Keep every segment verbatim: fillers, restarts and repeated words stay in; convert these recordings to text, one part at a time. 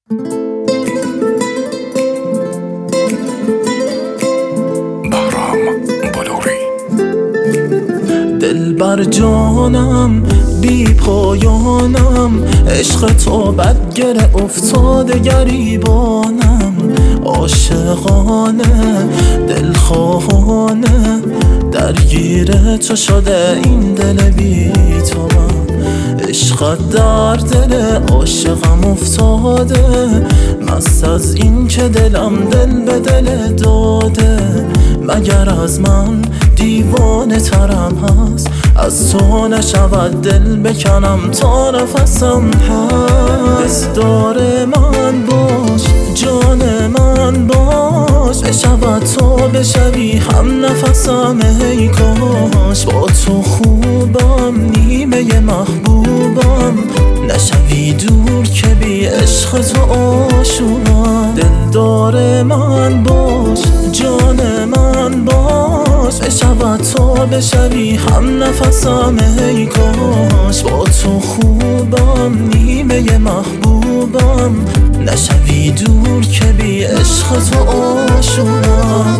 دلبر جانم بی پایانم، عشق تو بدگره افتاده گریبانم. عاشقانه دلخواهانه درگیر تو شده این دل بی تو من. عشقت در دل عاشقم افتاده، مست از این که دلم دل به دل داده. مگر از من دیوانه ترم هست، از تو نشود دل بکنم تا نفسم هست. دلدار من باش، جان من باش، بشود تو بشوی هم نفسم. ای کاش با تو خوبم، نیمه محبوبم، نشوی دور که بی عشق تو آشوبم. دلدار من باش، جان من باش، بشود تو بشوی هم نفسم. ای کاش با تو خوبم، نیمه محبوبم، نشوی دور که بی عشق تو آشوبم.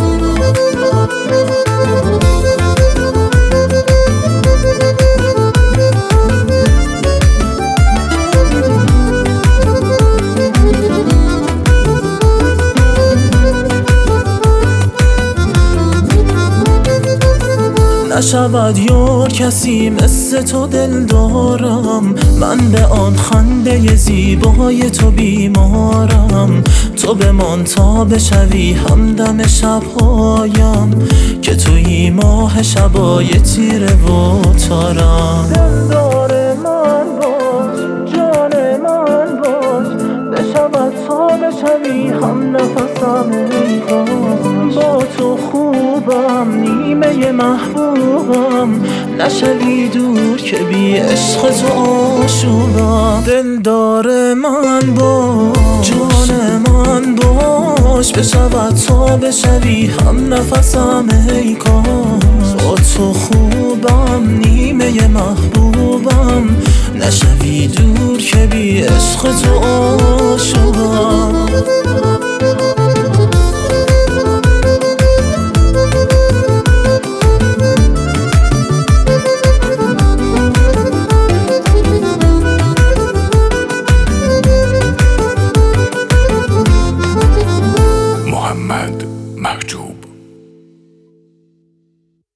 نشود یار کسی مثل تو دل دارم، من به آن خنده زیبای تو بیمارم. تو بمان تا بشوی همدم شبهایم، که توی ماه شبای تیره و تارم. دلدار من باش، جان من باش، بشود تا بشوی هم نفسم. ای کاش با تو خوبم، نیمه محبوبم، نشوی دور که بی عشق تو آشوبم. دلدار من باش، جان من باش، بشود تا بشوی هم نفسم. ای کاش با تو خوبم، نیمه محبوبم، نشوی دور که بی عشق تو آشوبم.